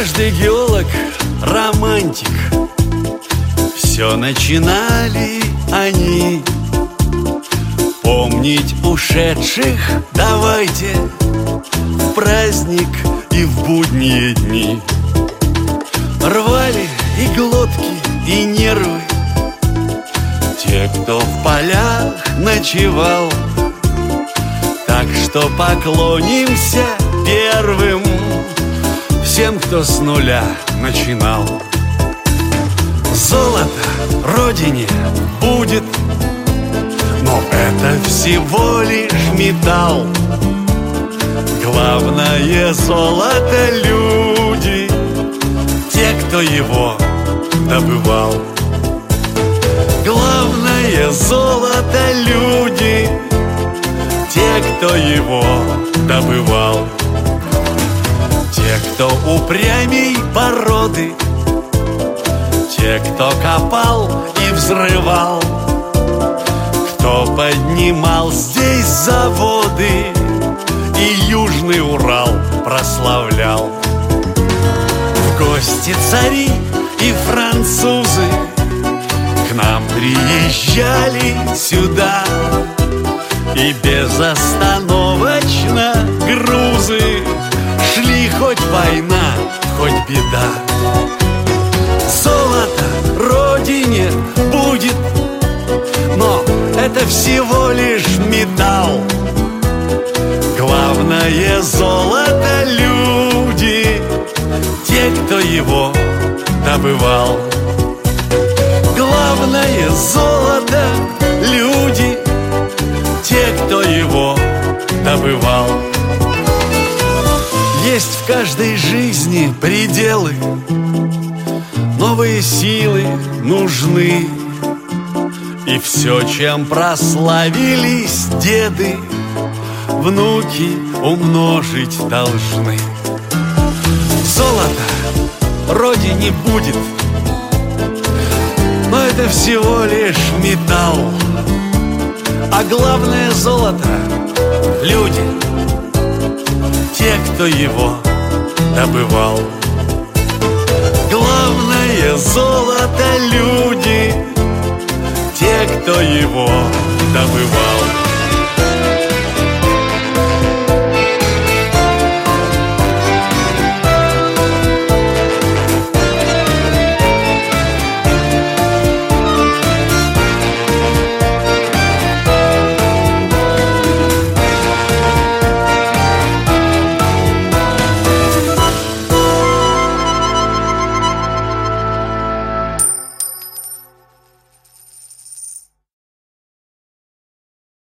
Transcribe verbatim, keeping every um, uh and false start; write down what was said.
Каждый геолог — романтик. Все начинали они. Помнить ушедших давайте в праздник и в будние дни. Рвали и глотки, и нервы те, кто в полях ночевал. Так что поклонимся первым всем, кто с нуля начинал. Золото родине будет, но это всего лишь металл. Главное золото — люди, те, кто его добывал. Главное золото — люди, те, кто его добывал. Те, кто упрямей породы, те, кто копал и взрывал, кто поднимал здесь заводы и Южный Урал прославлял. В гости цари и французы к нам приезжали сюда, и безостановочно грузы шли, хоть война, хоть беда. Золото родине будет, но это всего лишь металл. Главное золото — люди, те, кто его добывал. Главное золото — люди, те, кто его добывал. Есть в каждой жизни пределы, новые силы нужны, и все, чем прославились деды, внуки умножить должны. Золото родине будет, но это всего лишь металл. А главное золото — люди, те, кто его добывал. Главное золото — люди, те, кто его добывал.